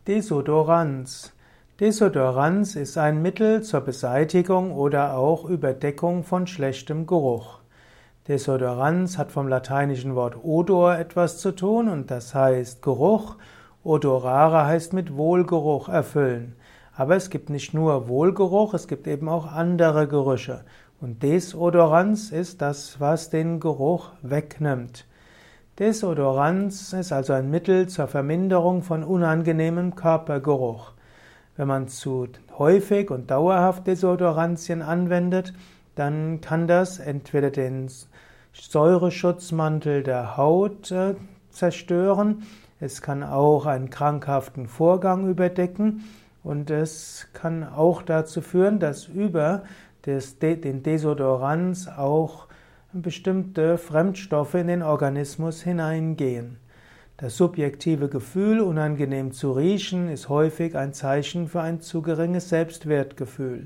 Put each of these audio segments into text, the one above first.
Desodoranz. Desodoranz ist ein Mittel zur Beseitigung oder auch Überdeckung von schlechtem Geruch. Desodoranz hat vom lateinischen Wort odor etwas zu tun und das heißt Geruch. Odorare heißt mit Wohlgeruch erfüllen. Aber es gibt nicht nur Wohlgeruch, es gibt eben auch andere Gerüche. Und Desodoranz ist das, was den Geruch wegnimmt. Desodoranz ist also ein Mittel zur Verminderung von unangenehmem Körpergeruch. Wenn man zu häufig und dauerhaft Desodorantien anwendet, dann kann das entweder den Säureschutzmantel der Haut zerstören, es kann auch einen krankhaften Vorgang überdecken und es kann auch dazu führen, dass über den Desodoranz auch bestimmte Fremdstoffe in den Organismus hineingehen. Das subjektive Gefühl, unangenehm zu riechen, ist häufig ein Zeichen für ein zu geringes Selbstwertgefühl.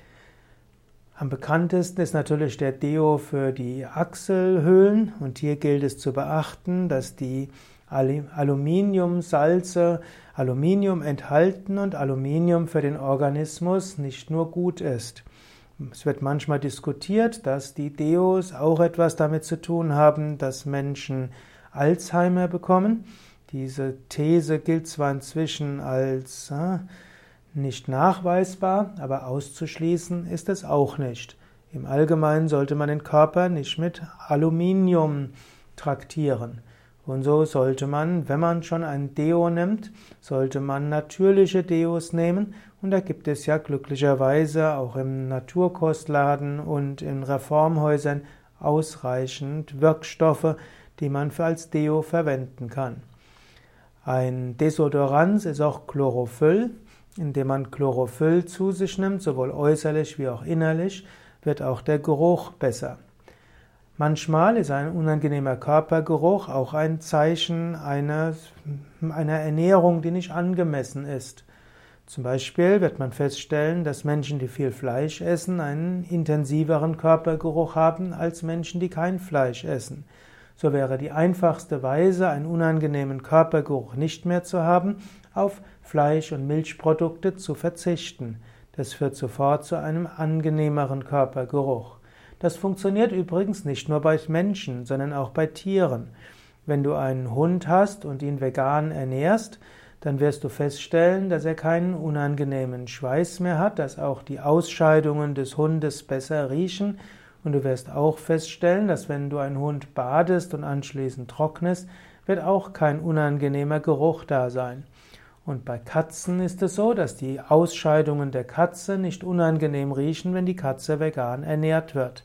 Am bekanntesten ist natürlich der Deo für die Achselhöhlen und hier gilt es zu beachten, dass die Aluminiumsalze Aluminium enthalten und Aluminium für den Organismus nicht nur gut ist. Es wird manchmal diskutiert, dass die Deos auch etwas damit zu tun haben, dass Menschen Alzheimer bekommen. Diese These gilt zwar inzwischen als nicht nachweisbar, aber auszuschließen ist es auch nicht. Im Allgemeinen sollte man den Körper nicht mit Aluminium traktieren. Und so sollte man, wenn man schon ein Deo nimmt, sollte man natürliche Deos nehmen. Und da gibt es ja glücklicherweise auch im Naturkostladen und in Reformhäusern ausreichend Wirkstoffe, die man als Deo verwenden kann. Ein Desodorans ist auch Chlorophyll. Indem man Chlorophyll zu sich nimmt, sowohl äußerlich wie auch innerlich, wird auch der Geruch besser. Manchmal ist ein unangenehmer Körpergeruch auch ein Zeichen einer Ernährung, die nicht angemessen ist. Zum Beispiel wird man feststellen, dass Menschen, die viel Fleisch essen, einen intensiveren Körpergeruch haben als Menschen, die kein Fleisch essen. So wäre die einfachste Weise, einen unangenehmen Körpergeruch nicht mehr zu haben, auf Fleisch- und Milchprodukte zu verzichten. Das führt sofort zu einem angenehmeren Körpergeruch. Das funktioniert übrigens nicht nur bei Menschen, sondern auch bei Tieren. Wenn du einen Hund hast und ihn vegan ernährst, dann wirst du feststellen, dass er keinen unangenehmen Schweiß mehr hat, dass auch die Ausscheidungen des Hundes besser riechen. Und du wirst auch feststellen, dass wenn du einen Hund badest und anschließend trocknest, wird auch kein unangenehmer Geruch da sein. Und bei Katzen ist es so, dass die Ausscheidungen der Katze nicht unangenehm riechen, wenn die Katze vegan ernährt wird.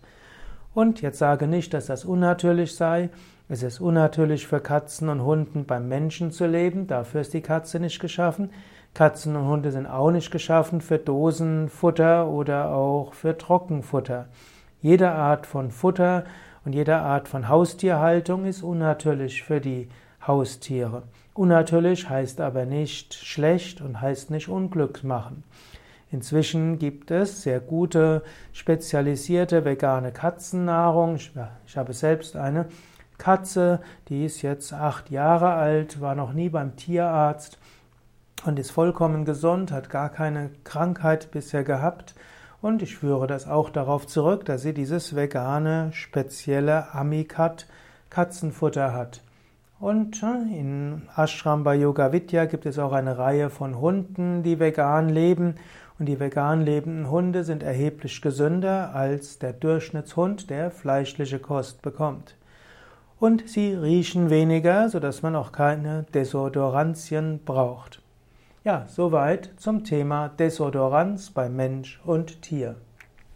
Und jetzt sage nicht, dass das unnatürlich sei. Es ist unnatürlich für Katzen und Hunden beim Menschen zu leben, dafür ist die Katze nicht geschaffen. Katzen und Hunde sind auch nicht geschaffen für Dosenfutter oder auch für Trockenfutter. Jede Art von Futter und jede Art von Haustierhaltung ist unnatürlich für die Haustiere. Unnatürlich heißt aber nicht schlecht und heißt nicht Unglück machen. Inzwischen gibt es sehr gute, spezialisierte vegane Katzennahrung. Ich habe selbst eine Katze, die ist jetzt 8 Jahre alt, war noch nie beim Tierarzt und ist vollkommen gesund, hat gar keine Krankheit bisher gehabt. Und ich führe das auch darauf zurück, dass sie dieses vegane, spezielle Amikat Katzenfutter hat. Und in Ashram bei Yoga Vidya gibt es auch eine Reihe von Hunden, die vegan leben. Und die vegan lebenden Hunde sind erheblich gesünder als der Durchschnittshund, der fleischliche Kost bekommt. Und sie riechen weniger, sodass man auch keine Desodorantien braucht. Ja, soweit zum Thema Desodoranz bei Mensch und Tier.